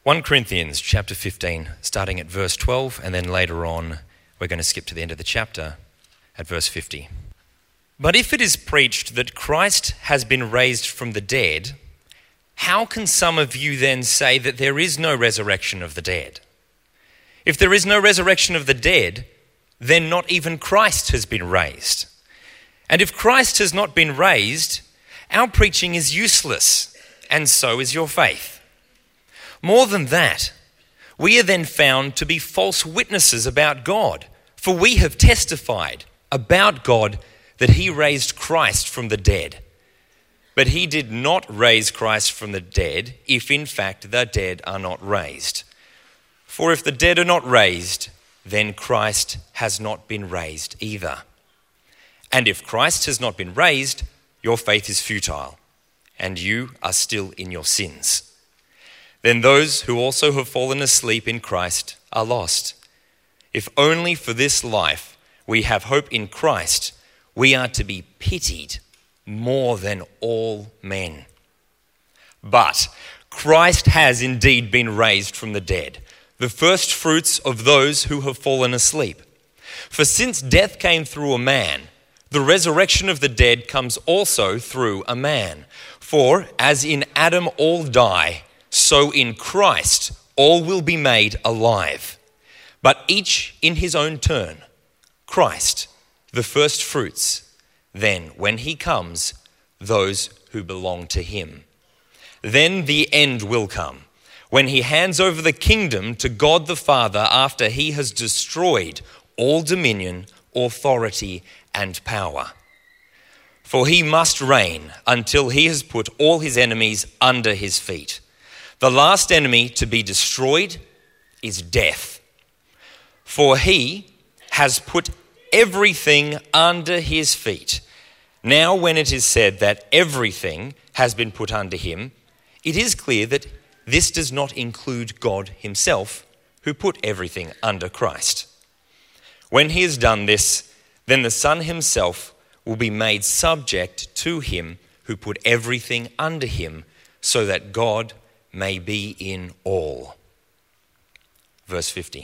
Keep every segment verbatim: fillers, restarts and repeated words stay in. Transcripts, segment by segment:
First Corinthians chapter fifteen, starting at verse twelve, and then later on we're going to skip to the end of the chapter at verse fifty. But if it is preached that Christ has been raised from the dead, how can some of you then say that there is no resurrection of the dead? If there is no resurrection of the dead, then not even Christ has been raised. And if Christ has not been raised, our preaching is useless, and so is your faith. More than that, we are then found to be false witnesses about God, for we have testified about God that he raised Christ from the dead. But he did not raise Christ from the dead, if in fact the dead are not raised. For if the dead are not raised, then Christ has not been raised either. And if Christ has not been raised, your faith is futile, and you are still in your sins. Then those who also have fallen asleep in Christ are lost. If only for this life we have hope in Christ, we are to be pitied more than all men. But Christ has indeed been raised from the dead, the first fruits of those who have fallen asleep. For since death came through a man, the resurrection of the dead comes also through a man. For as in Adam all die, so in Christ all will be made alive, but each in his own turn. Christ, the first fruits, then when he comes, those who belong to him. Then the end will come, when he hands over the kingdom to God the Father after he has destroyed all dominion, authority, and power. For he must reign until he has put all his enemies under his feet. The last enemy to be destroyed is death. For he has put everything under his feet. Now when it is said that everything has been put under him, it is clear that this does not include God himself, who put everything under Christ. When he has done this, then the Son himself will be made subject to him who put everything under him, so that God may be in all. Verse fifty.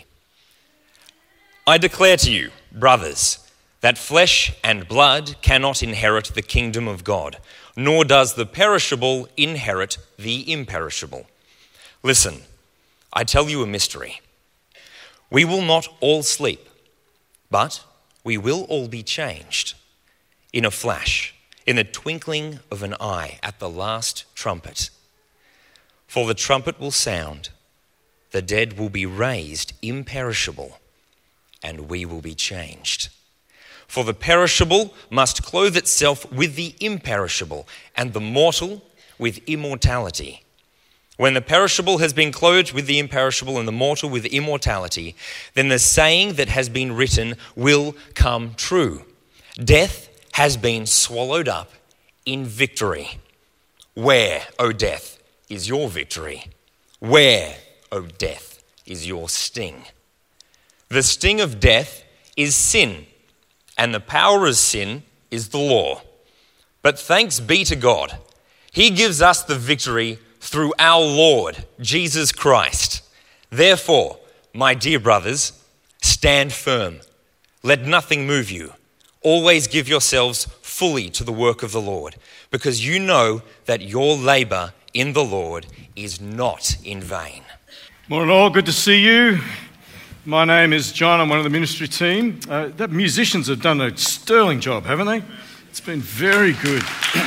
I declare to you, brothers, that flesh and blood cannot inherit the kingdom of God, nor does the perishable inherit the imperishable. Listen, I tell you a mystery. We will not all sleep, but we will all be changed in a flash, in the twinkling of an eye, at the last trumpet. For the trumpet will sound, the dead will be raised imperishable, and we will be changed. For the perishable must clothe itself with the imperishable, and the mortal with immortality. When the perishable has been clothed with the imperishable and the mortal with immortality, then the saying that has been written will come true. Death has been swallowed up in victory. Where, O death, is your victory? Where, O death, is your sting? The sting of death is sin, and the power of sin is the law. But thanks be to God, he gives us the victory through our Lord, Jesus Christ. Therefore, my dear brothers, stand firm. Let nothing move you. Always give yourselves fully to the work of the Lord, because you know that your labor in the Lord is not in vain. Morning all, good to see you. My name is John, I'm one of the ministry team. Uh, the musicians have done a sterling job, haven't they? It's been very good.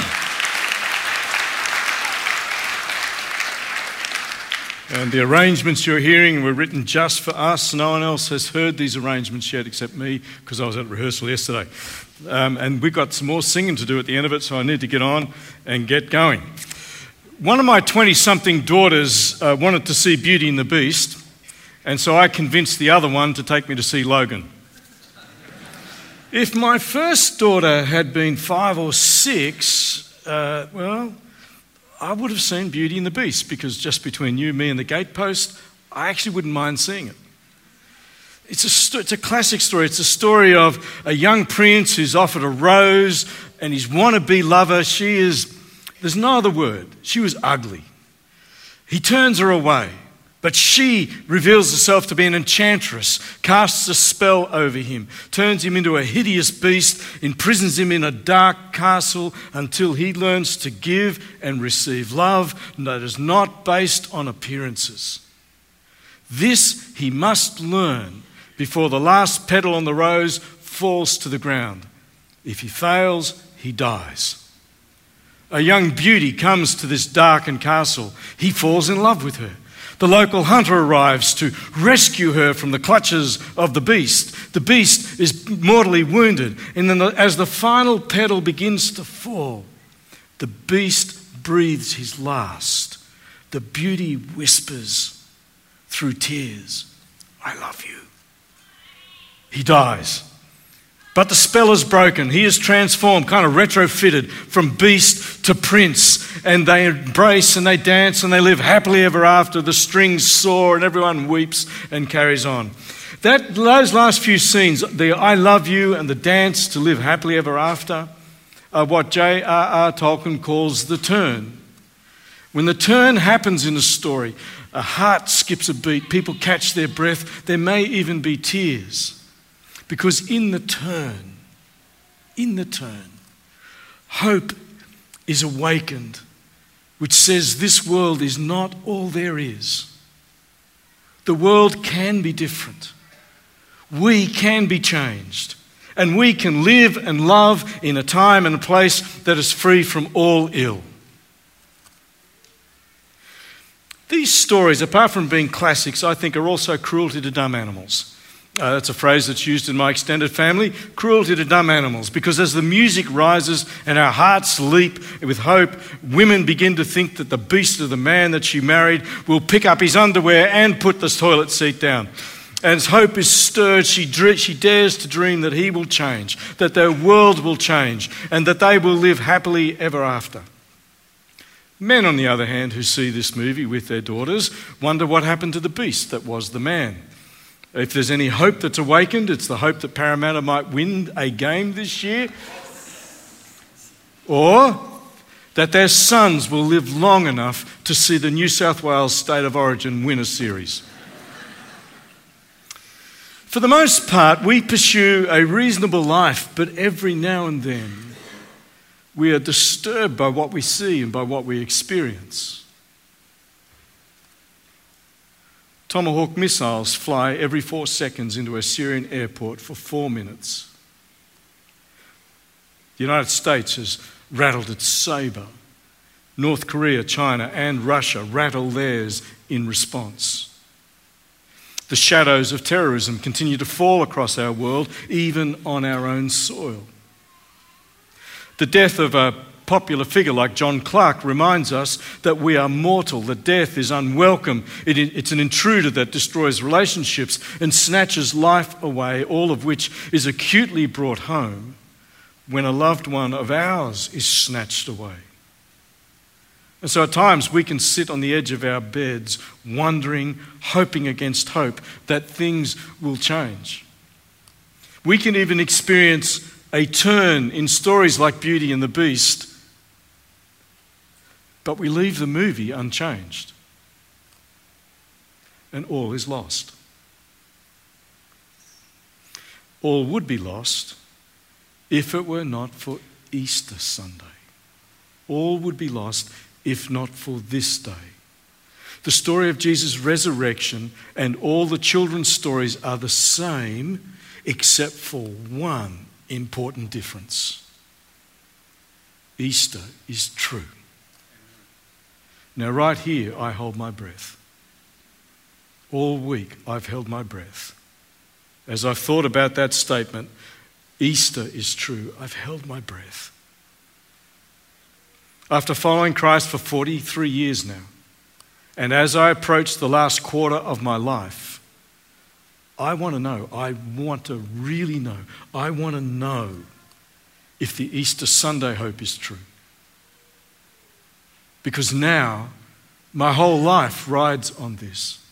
And the arrangements you're hearing were written just for us. No one else has heard these arrangements yet except me, because I was at rehearsal yesterday. Um, and we've got some more singing to do at the end of it, so I need to get on and get going. One of my twenty-something daughters uh, wanted to see Beauty and the Beast, and so I convinced the other one to take me to see Logan. If my first daughter had been five or six, uh, well, I would have seen Beauty and the Beast, because just between you, me and the gatepost, I actually wouldn't mind seeing it. It's a, st- it's a classic story. It's a story of a young prince who's offered a rose, and his wannabe lover, she is, there's no other word, she was ugly. He turns her away. But she reveals herself to be an enchantress, casts a spell over him, turns him into a hideous beast, imprisons him in a dark castle until he learns to give and receive love that is not based on appearances. This he must learn before the last petal on the rose falls to the ground. If he fails, he dies. A young beauty comes to this darkened castle. He falls in love with her. The local hunter arrives to rescue her from the clutches of the beast. The beast is mortally wounded, and then the, as the final petal begins to fall, the beast breathes his last. The beauty whispers through tears, "I love you." He dies. But the spell is broken. He is transformed, kind of retrofitted from beast to prince. And they embrace and they dance and they live happily ever after. The strings soar and everyone weeps and carries on. That, those last few scenes, the "I love you" and the dance to live happily ever after, are what J R R Tolkien calls the turn. When the turn happens in a story, a heart skips a beat, people catch their breath, there may even be tears. Because in the turn, in the turn, hope is awakened, which says this world is not all there is. The world can be different. We can be changed. And we can live and love in a time and a place that is free from all ill. These stories, apart from being classics, I think are also cruelty to dumb animals. Uh, that's a phrase that's used in my extended family, cruelty to dumb animals, because as the music rises and our hearts leap with hope, women begin to think that the beast of the man that she married will pick up his underwear and put the toilet seat down. And as hope is stirred, she, she dares to dream that he will change, that their world will change, and that they will live happily ever after. Men, on the other hand, who see this movie with their daughters, wonder what happened to the beast that was the man. If there's any hope that's awakened, it's the hope that Parramatta might win a game this year, or that their sons will live long enough to see the New South Wales State of Origin win a series. For the most part, we pursue a reasonable life, but every now and then we are disturbed by what we see and by what we experience. Tomahawk missiles fly every four seconds into a Syrian airport for four minutes. The United States has rattled its sabre. North Korea, China, and Russia rattle theirs in response. The shadows of terrorism continue to fall across our world, even on our own soil. The death of a popular figure like John Clarke reminds us that we are mortal, that death is unwelcome. It, it's an intruder that destroys relationships and snatches life away, all of which is acutely brought home when a loved one of ours is snatched away. And so at times we can sit on the edge of our beds wondering, hoping against hope that things will change. We can even experience a turn in stories like Beauty and the Beast, but we leave the movie unchanged, and all is lost. All would be lost if it were not for Easter Sunday. All would be lost if not for this day. The story of Jesus' resurrection and all the children's stories are the same, except for one important difference. Easter is true. Now, right here, I hold my breath. All week, I've held my breath. As I've thought about that statement, Easter is true, I've held my breath. After following Christ for forty-three years now, and as I approach the last quarter of my life, I want to know, I want to really know, I want to know if the Easter Sunday hope is true. Because now, my whole life rides on this.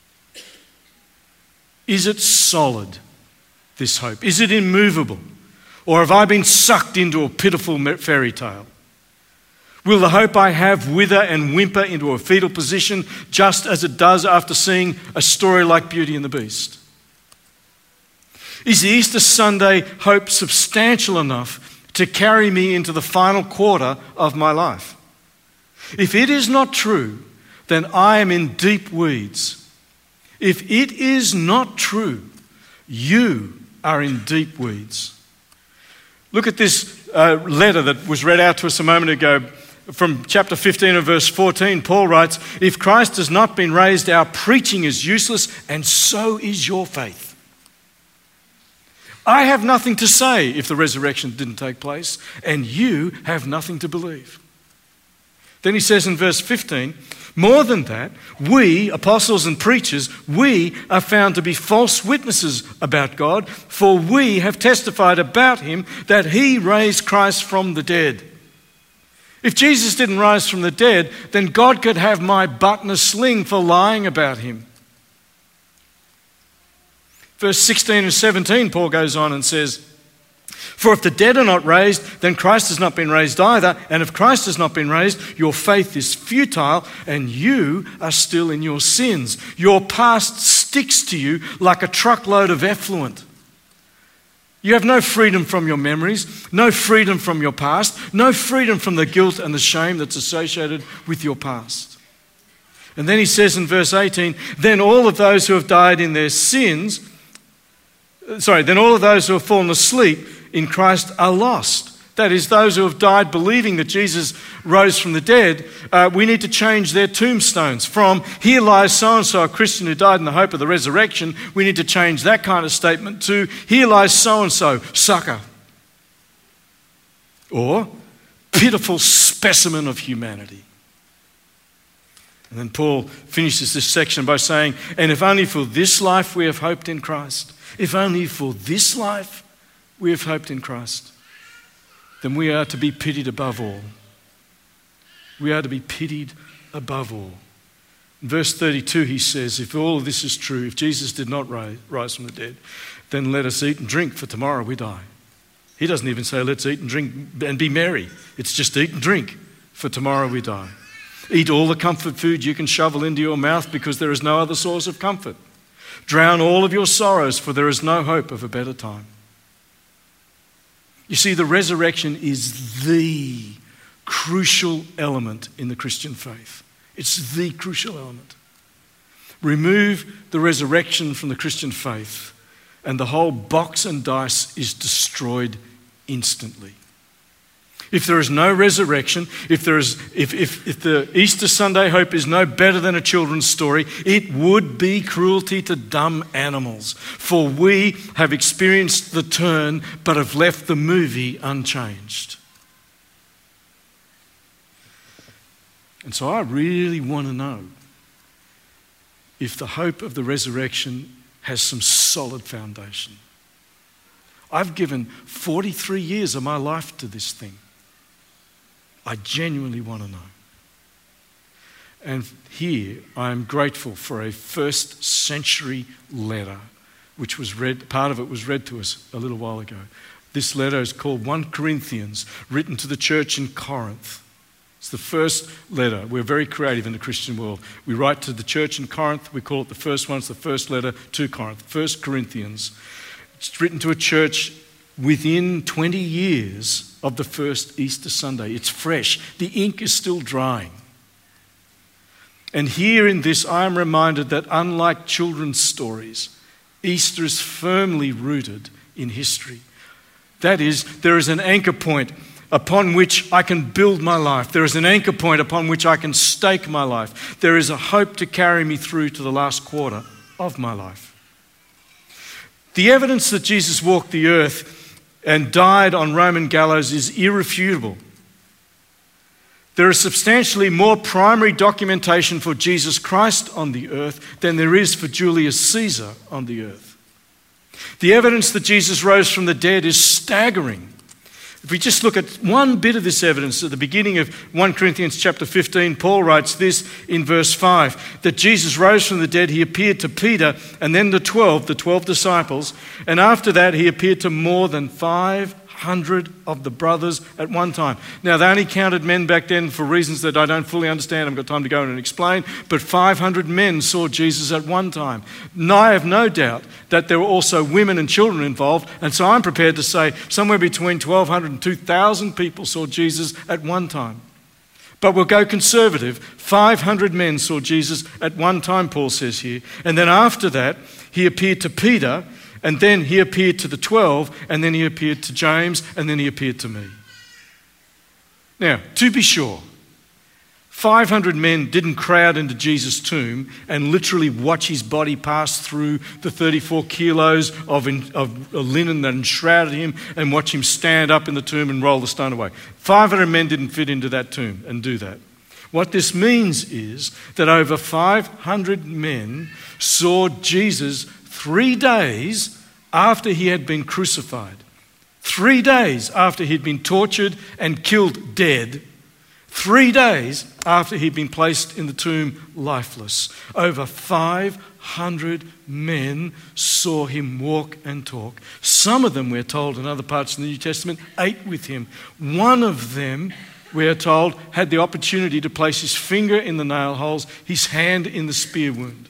Is it solid, this hope? Is it immovable? Or have I been sucked into a pitiful fairy tale? Will the hope I have wither and whimper into a fetal position just as it does after seeing a story like Beauty and the Beast? Is the Easter Sunday hope substantial enough to carry me into the final quarter of my life? If it is not true, then I am in deep weeds. If it is not true, you are in deep weeds. Look at this uh, letter that was read out to us a moment ago. From chapter fifteen and verse fourteen, Paul writes, "If Christ has not been raised, our preaching is useless, and so is your faith. I have nothing to say if the resurrection didn't take place, and you have nothing to believe." Then he says in verse fifteen, "More than that, we, apostles and preachers, we are found to be false witnesses about God, for we have testified about him that he raised Christ from the dead." If Jesus didn't rise from the dead, then God could have my butt in a sling for lying about him. Verse sixteen and seventeen, Paul goes on and says, "For if the dead are not raised, then Christ has not been raised either. And if Christ has not been raised, your faith is futile and you are still in your sins. Your past sticks to you like a truckload of effluent." You have no freedom from your memories, no freedom from your past, no freedom from the guilt and the shame that's associated with your past. And then he says in verse eighteen, "Then all of those who have died in their sins, sorry, then all of those who have fallen asleep in Christ are lost." That is, those who have died believing that Jesus rose from the dead, uh, we need to change their tombstones from "Here lies so-and-so, a Christian who died in the hope of the resurrection." We need to change that kind of statement to "Here lies so-and-so, sucker," or "pitiful specimen of humanity." And then Paul finishes this section by saying, "And if only for this life we have hoped in Christ, if only for this life we have hoped in Christ, then we are to be pitied above all." We are to be pitied above all. In verse thirty-two he says, if all of this is true, if Jesus did not rise from the dead, then let us eat and drink, for tomorrow we die. He doesn't even say let's eat and drink and be merry. It's just eat and drink, for tomorrow we die. Eat all the comfort food you can shovel into your mouth, because there is no other source of comfort. Drown all of your sorrows, for there is no hope of a better time. You see, the resurrection is the crucial element in the Christian faith. It's the crucial element. Remove the resurrection from the Christian faith, and the whole box and dice is destroyed instantly. If there is no resurrection, if there is, if, if, if the Easter Sunday hope is no better than a children's story, it would be cruelty to dumb animals. For we have experienced the turn, but have left the movie unchanged. And so I really want to know if the hope of the resurrection has some solid foundation. I've given forty-three years of my life to this thing. I genuinely want to know. And here I am grateful for a first century letter, which was read, part of it was read to us a little while ago. This letter is called First Corinthians, written to the church in Corinth. It's the first letter. We're very creative in the Christian world. We write to the church in Corinth. We call it the first one. It's the first letter to Corinth, First Corinthians. It's written to a church within twenty years of the first Easter Sunday. It's fresh. The ink is still drying. And here in this, I am reminded that unlike children's stories, Easter is firmly rooted in history. That is, there is an anchor point upon which I can build my life. There is an anchor point upon which I can stake my life. There is a hope to carry me through to the last quarter of my life. The evidence that Jesus walked the earth and died on Roman gallows is irrefutable. There is substantially more primary documentation for Jesus Christ on the earth than there is for Julius Caesar on the earth. The evidence that Jesus rose from the dead is staggering. If we just look at one bit of this evidence at the beginning of First Corinthians chapter fifteen, Paul writes this in verse five, that Jesus rose from the dead. He appeared to Peter and then the twelve, the twelve disciples, and after that he appeared to more than five hundred of the brothers at one time. Now, they only counted men back then for reasons that I don't fully understand. I haven't got time to go in and explain. But five hundred men saw Jesus at one time. And I have no doubt that there were also women and children involved. And so I'm prepared to say somewhere between twelve hundred and two thousand people saw Jesus at one time. But we'll go conservative. five hundred men saw Jesus at one time, Paul says here. And then after that, he appeared to Peter, and then he appeared to the twelve, and then he appeared to James, and then he appeared to me. Now, to be sure, five hundred men didn't crowd into Jesus' tomb and literally watch his body pass through the thirty-four kilos of, in, of linen that enshrouded him and watch him stand up in the tomb and roll the stone away. five hundred men didn't fit into that tomb and do that. What this means is that over five hundred men saw Jesus three days after he had been crucified. Three days after he'd been tortured and killed dead. Three days after he'd been placed in the tomb lifeless. Over five hundred men saw him walk and talk. Some of them, we're told in other parts of the New Testament, ate with him. One of them, we are told, had the opportunity to place his finger in the nail holes, his hand in the spear wound.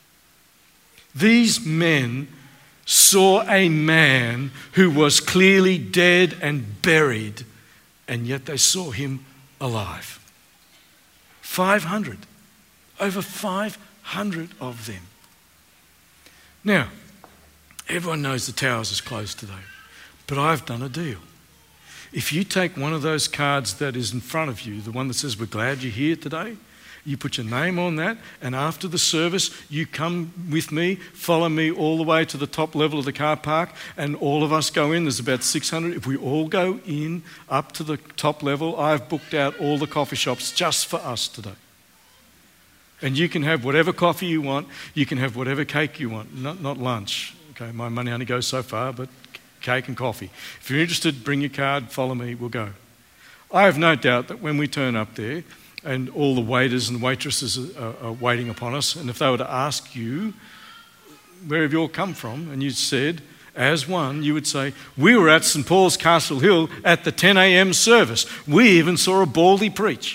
These men saw a man who was clearly dead and buried, and yet they saw him alive. five hundred. Over five hundred of them. Now, everyone knows the Towers is closed today, but I've done a deal. If you take one of those cards that is in front of you, the one that says, "We're glad you're here today," you put your name on that, and after the service, you come with me, follow me all the way to the top level of the car park, and all of us go in. There's about six hundred. If we all go in up to the top level, I've booked out all the coffee shops just for us today. And you can have whatever coffee you want. You can have whatever cake you want. Not, not lunch. Okay, my money only goes so far, but cake and coffee. If you're interested, bring your card, follow me, we'll go. I have no doubt that when we turn up there, and all the waiters and waitresses are, are waiting upon us, and if they were to ask you, where have you all come from? And you said, as one, you would say, we were at St Paul's Castle Hill at the ten a.m. service. We even saw a baldy preach.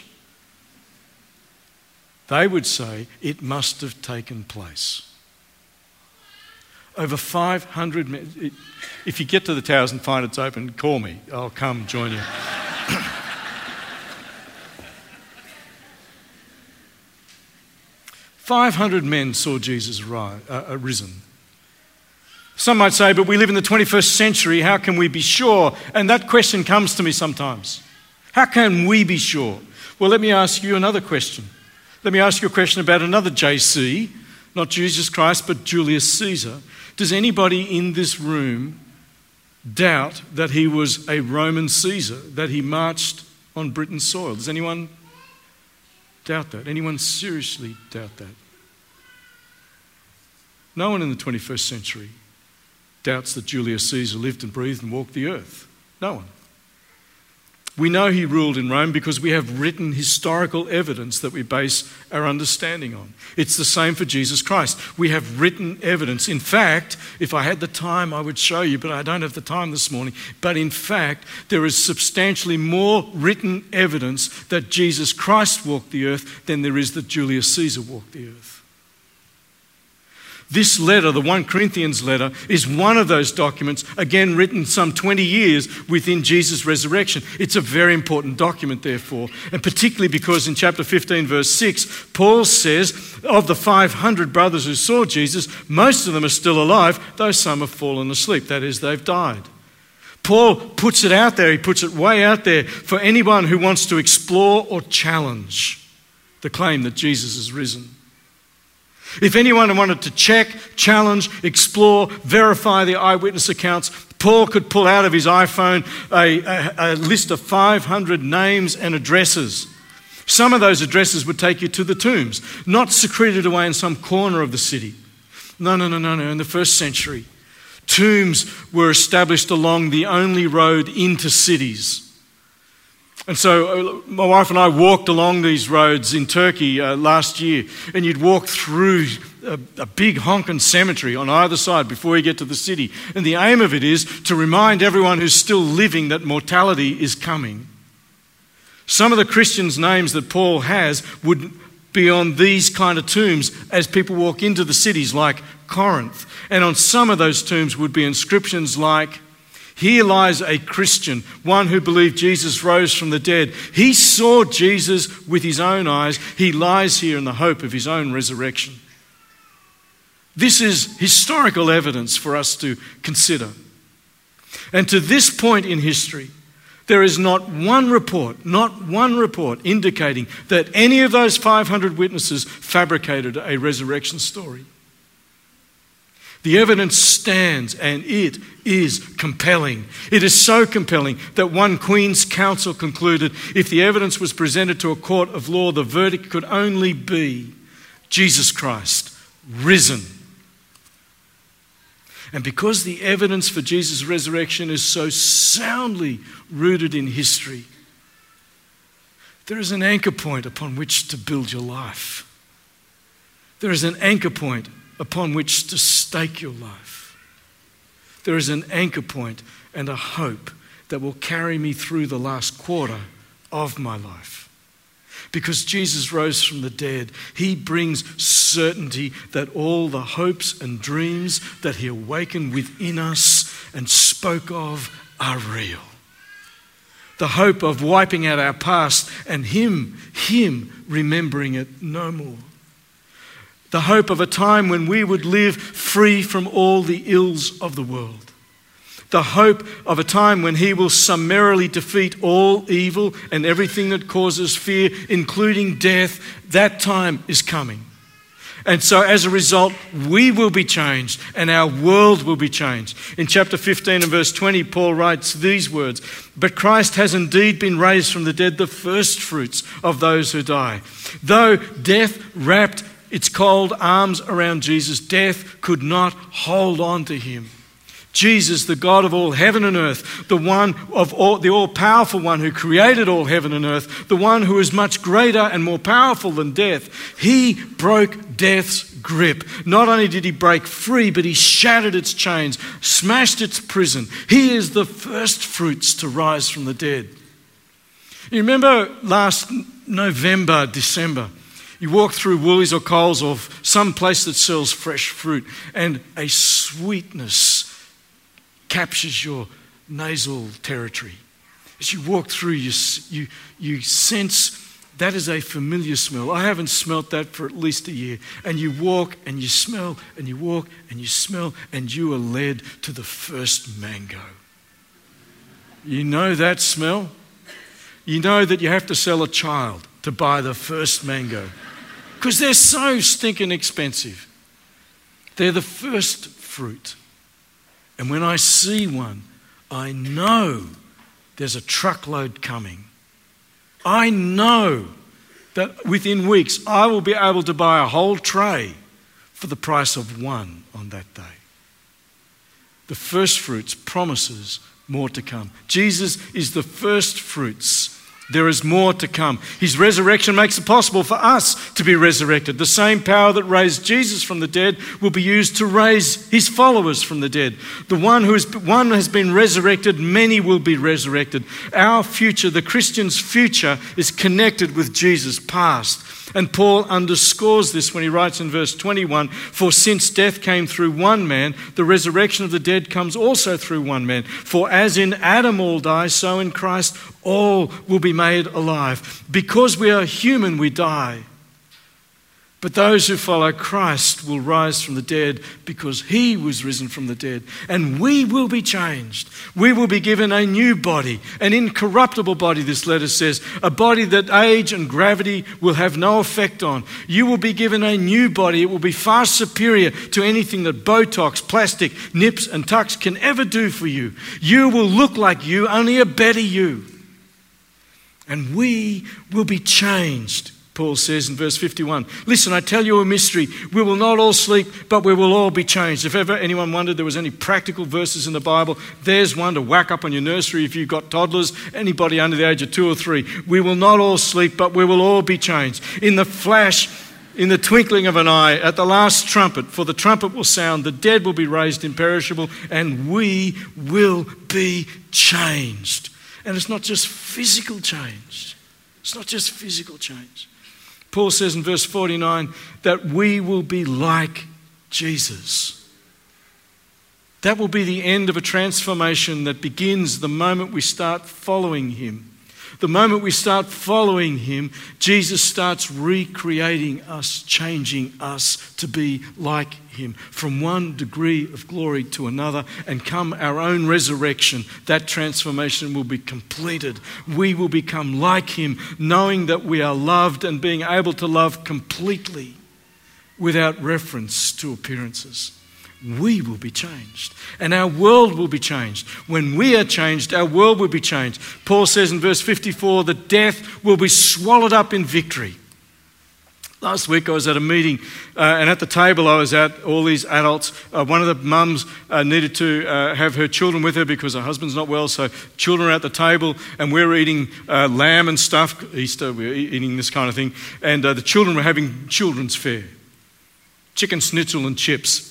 They would say, it must have taken place. Over five hundred men. It, if you get to the Towers and find it's open, call me. I'll come join you. five hundred men saw Jesus rise, uh, risen. Some might say, but we live in the twenty-first century, how can we be sure? And that question comes to me sometimes. How can we be sure? Well, let me ask you another question. Let me ask you a question about another J C, not Jesus Christ, but Julius Caesar. Does anybody in this room doubt that he was a Roman Caesar, that he marched on Britain's soil? Does anyone doubt that? Anyone seriously doubt that? No one in the twenty-first century doubts that Julius Caesar lived and breathed and walked the earth. No one. We know he ruled in Rome because we have written historical evidence that we base our understanding on. It's the same for Jesus Christ. We have written evidence. In fact, if I had the time, I would show you, but I don't have the time this morning. But in fact, there is substantially more written evidence that Jesus Christ walked the earth than there is that Julius Caesar walked the earth. This letter, the First Corinthians letter, is one of those documents, again written some twenty years within Jesus' resurrection. It's a very important document, therefore, and particularly because in chapter fifteen, verse six, Paul says, of the five hundred brothers who saw Jesus, most of them are still alive, though some have fallen asleep. That is, they've died. Paul puts it out there, he puts it way out there for anyone who wants to explore or challenge the claim that Jesus has risen. If anyone wanted to check, challenge, explore, verify the eyewitness accounts, Paul could pull out of his iPhone a, a, a list of five hundred names and addresses. Some of those addresses would take you to the tombs, not secreted away in some corner of the city. No, no, no, no, no. In the first century, tombs were established along the only road into cities. And so uh, my wife and I walked along these roads in Turkey uh, last year, and you'd walk through a, a big honking cemetery on either side before you get to the city. And the aim of it is to remind everyone who's still living that mortality is coming. Some of the Christians' names that Paul has would be on these kind of tombs as people walk into the cities like Corinth. And on some of those tombs would be inscriptions like, "Here lies a Christian, one who believed Jesus rose from the dead. He saw Jesus with his own eyes. He lies here in the hope of his own resurrection." This is historical evidence for us to consider. And to this point in history, there is not one report, not one report indicating that any of those five hundred witnesses fabricated a resurrection story. The evidence stands, and it is compelling. It is so compelling that one Queen's Counsel concluded if the evidence was presented to a court of law, the verdict could only be Jesus Christ, risen. And because the evidence for Jesus' resurrection is so soundly rooted in history, there is an anchor point upon which to build your life. There is an anchor point upon which to stake your life. There is an anchor point and a hope that will carry me through the last quarter of my life. Because Jesus rose from the dead, he brings certainty that all the hopes and dreams that he awakened within us and spoke of are real. The hope of wiping out our past and him, him remembering it no more. The hope of a time when we would live free from all the ills of the world. The hope of a time when he will summarily defeat all evil and everything that causes fear, including death. That time is coming. And so as a result, we will be changed and our world will be changed. In chapter fifteen and verse twenty, Paul writes these words, "But Christ has indeed been raised from the dead, the first fruits of those who die. Though death wrapped its cold arms around Jesus, death could not hold on to him." Jesus, the God of all heaven and earth, the one of all, the all-powerful one who created all heaven and earth, the one who is much greater and more powerful than death, he broke death's grip. Not only did he break free, but he shattered its chains, smashed its prison. He is the first fruits to rise from the dead. You remember last November, December, you walk through Woolies or Coles or some place that sells fresh fruit, and a sweetness captures your nasal territory. As you walk through, you, you, you sense that is a familiar smell. I haven't smelt that for at least a year. And you walk and you smell and you walk and you smell, and you are led to the first mango. You know that smell? You know that you have to sell a child to buy the first mango because they're so stinking expensive. They're the first fruit. And when I see one, I know there's a truckload coming. I know that within weeks I will be able to buy a whole tray for the price of one on that day. The first fruits promises more to come. Jesus is the first fruits. There is more to come. His resurrection makes it possible for us to be resurrected. The same power that raised Jesus from the dead will be used to raise his followers from the dead. The one who is one has been resurrected, many will be resurrected. Our future, the Christian's future, is connected with Jesus' past. And Paul underscores this when he writes in verse twenty-one, "For since death came through one man, the resurrection of the dead comes also through one man. For as in Adam all die, so in Christ all will be made alive. Because we are human, we die. But those who follow Christ will rise from the dead because he was risen from the dead. And we will be changed. We will be given a new body, an incorruptible body, this letter says, a body that age and gravity will have no effect on. You will be given a new body. It will be far superior to anything that Botox, plastic, nips and tucks can ever do for you. You will look like you, only a better you. And we will be changed Paul says in verse fifty-one, listen, I tell you a mystery. We will not all sleep, but we will all be changed. If ever anyone wondered there was any practical verses in the Bible, there's one to whack up on your nursery if you've got toddlers, anybody under the age of two or three. We will not all sleep, but we will all be changed. In the flash, in the twinkling of an eye, at the last trumpet, for the trumpet will sound, the dead will be raised imperishable, and we will be changed. And it's not just physical change. It's not just physical change. Paul says in verse forty-nine that we will be like Jesus. That will be the end of a transformation that begins the moment we start following him. The moment we start following him, Jesus starts recreating us, changing us to be like him. From one degree of glory to another, and come our own resurrection, that transformation will be completed. We will become like him, knowing that we are loved and being able to love completely without reference to appearances. We will be changed, and our world will be changed. When we are changed, our world will be changed. Paul says in verse fifty-four that death will be swallowed up in victory. Last week I was at a meeting, uh, and at the table I was at, all these adults. Uh, one of the mums uh, needed to uh, have her children with her because her husband's not well, so children are at the table, and we're eating uh, lamb and stuff. Easter, we're eating this kind of thing. And uh, the children were having children's fare. Chicken schnitzel and chips.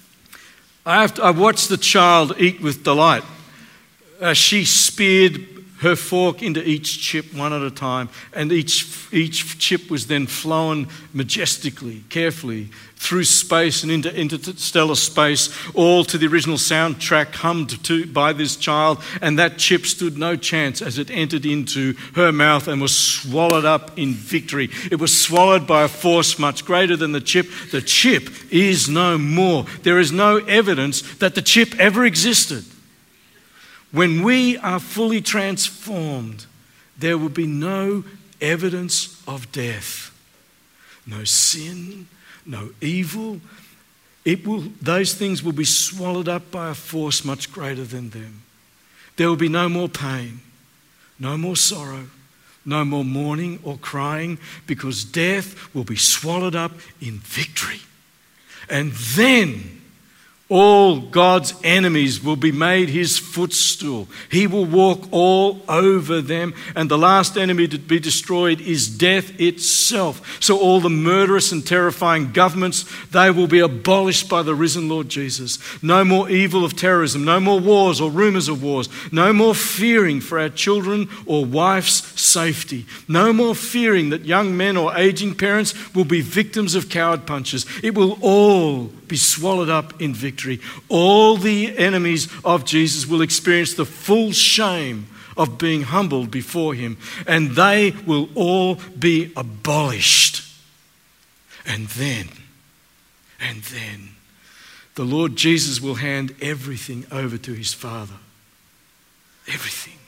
I, have to, I watched the child eat with delight. Uh, she speared her fork into each chip one at a time, and each each chip was then flown majestically, carefully, through space and into interstellar space, all to the original soundtrack hummed to by this child, and that chip stood no chance as it entered into her mouth and was swallowed up in victory. It was swallowed by a force much greater than the chip. The chip is no more. There is no evidence that the chip ever existed. When we are fully transformed, there will be no evidence of death, no sin, no evil. It will, those things will be swallowed up by a force much greater than them. There will be no more pain, no more sorrow, no more mourning or crying, because death will be swallowed up in victory. And then all God's enemies will be made his footstool. He will walk all over them, and the last enemy to be destroyed is death itself. So all the murderous and terrifying governments, they will be abolished by the risen Lord Jesus. No more evil of terrorism, no more wars or rumours of wars, no more fearing for our children or wife's safety, no more fearing that young men or aging parents will be victims of coward punches. It will all be swallowed up in victory. All the enemies of Jesus will experience the full shame of being humbled before him, and they will all be abolished. And then, and then, the Lord Jesus will hand everything over to his Father. Everything.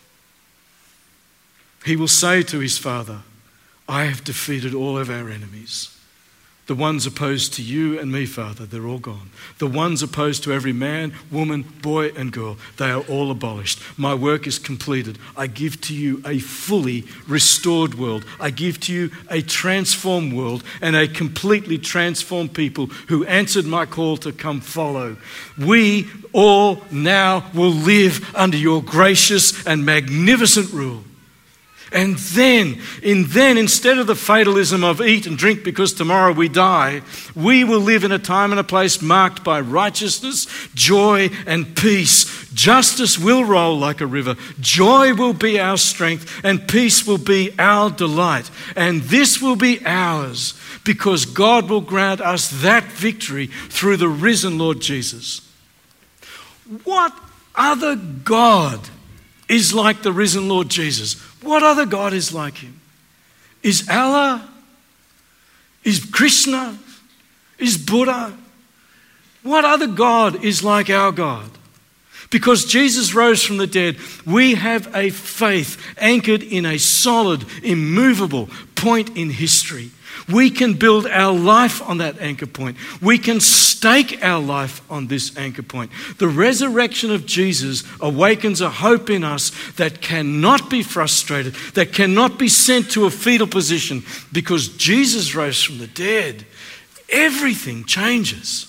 He will say to his Father, I have defeated all of our enemies. The ones opposed to you and me, Father, they're all gone. The ones opposed to every man, woman, boy and girl, they are all abolished. My work is completed. I give to you a fully restored world. I give to you a transformed world and a completely transformed people who answered my call to come follow. We all now will live under your gracious and magnificent rule. And then, in then, instead of the fatalism of eat and drink because tomorrow we die, we will live in a time and a place marked by righteousness, joy and peace. Justice will roll like a river. Joy will be our strength, and peace will be our delight. And this will be ours because God will grant us that victory through the risen Lord Jesus. What other God is like the risen Lord Jesus? What other God is like him? Is Allah? Is Krishna? Is Buddha? What other God is like our God? Because Jesus rose from the dead, we have a faith anchored in a solid, immovable point in history. We can build our life on that anchor point. We can stake our life on this anchor point. The resurrection of Jesus awakens a hope in us that cannot be frustrated, that cannot be sent to a fetal position. Because Jesus rose from the dead, everything changes.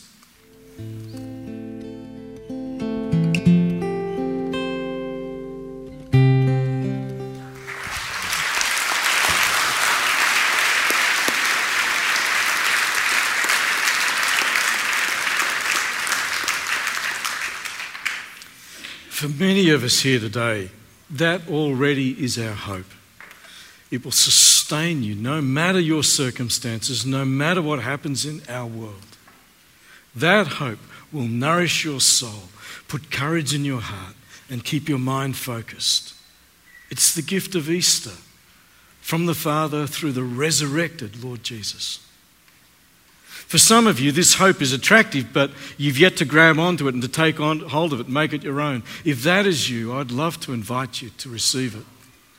For many of us here today, that already is our hope. It will sustain you no matter your circumstances, no matter what happens in our world. That hope will nourish your soul, put courage in your heart, and keep your mind focused. It's the gift of Easter from the Father through the resurrected Lord Jesus. For some of you, this hope is attractive, but you've yet to grab onto it and to take on hold of it and make it your own. If that is you, I'd love to invite you to receive it.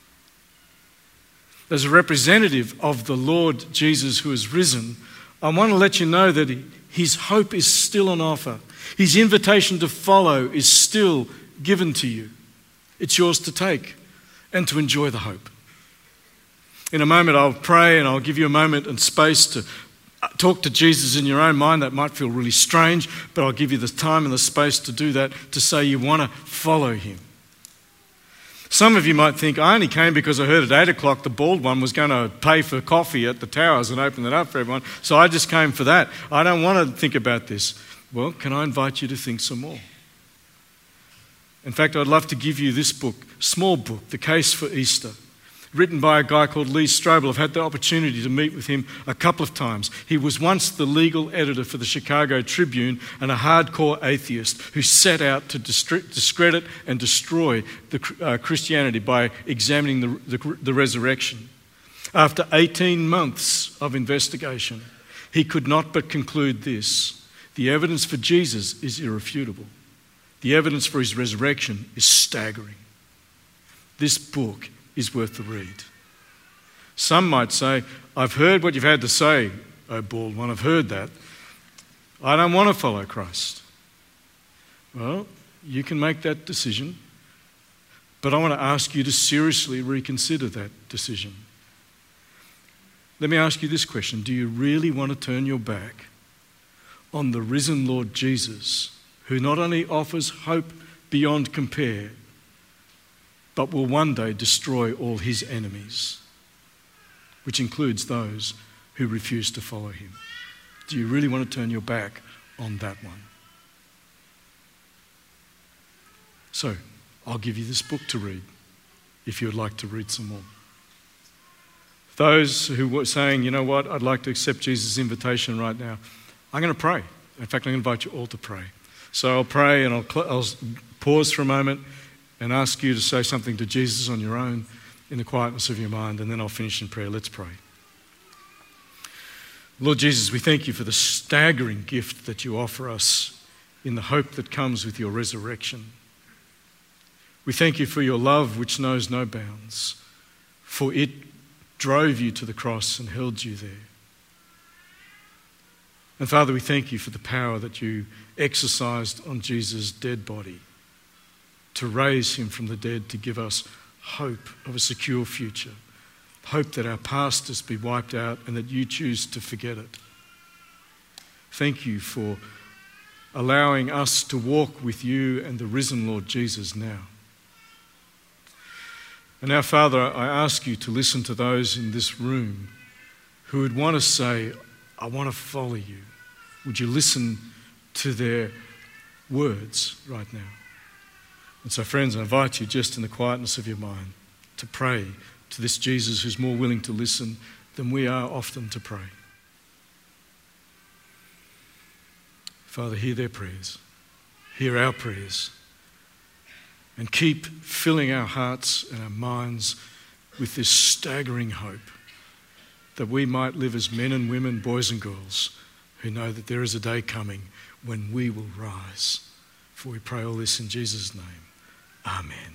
As a representative of the Lord Jesus who has risen, I want to let you know that his hope is still on offer. His invitation to follow is still given to you. It's yours to take and to enjoy the hope. In a moment, I'll pray and I'll give you a moment and space to talk to Jesus in your own mind. That might feel really strange, but I'll give you the time and the space to do that, to say you want to follow him. Some of you might think, I only came because I heard at eight o'clock the bald one was going to pay for coffee at the Towers and open it up for everyone, so I just came for that. I don't want to think about this. Well, can I invite you to think some more? In fact, I'd love to give you this book, small book, The Case for Easter, written by a guy called Lee Strobel. I've had the opportunity to meet with him a couple of times. He was once the legal editor for the Chicago Tribune and a hardcore atheist who set out to discredit and destroy the, uh, Christianity by examining the, the, the resurrection. After eighteen months of investigation, he could not but conclude this: the evidence for Jesus is irrefutable. The evidence for his resurrection is staggering. This book is worth the read. Some might say, I've heard what you've had to say, oh bald one, I've heard that. I don't want to follow Christ. Well, you can make that decision, but I want to ask you to seriously reconsider that decision. Let me ask you this question: do you really want to turn your back on the risen Lord Jesus, who not only offers hope beyond compare, but will one day destroy all his enemies, which includes those who refuse to follow him? Do you really want to turn your back on that one? So, I'll give you this book to read if you would like to read some more. Those who were saying, you know what, I'd like to accept Jesus' invitation right now, I'm going to pray. In fact, I'm going to invite you all to pray. So I'll pray and I'll, cl- I'll pause for a moment and ask you to say something to Jesus on your own in the quietness of your mind, and then I'll finish in prayer. Let's pray. Lord Jesus, we thank you for the staggering gift that you offer us in the hope that comes with your resurrection. We thank you for your love which knows no bounds, for it drove you to the cross and held you there. And Father, we thank you for the power that you exercised on Jesus' dead body to raise him from the dead, to give us hope of a secure future, hope that our past has been wiped out and that you choose to forget it. Thank you for allowing us to walk with you and the risen Lord Jesus now. And now, Father, I ask you to listen to those in this room who would want to say, I want to follow you. Would you listen to their words right now? And so, friends, I invite you just in the quietness of your mind to pray to this Jesus who's more willing to listen than we are often to pray. Father, hear their prayers. Hear our prayers. And keep filling our hearts and our minds with this staggering hope that we might live as men and women, boys and girls, who know that there is a day coming when we will rise For we pray all this in Jesus' name. Amen.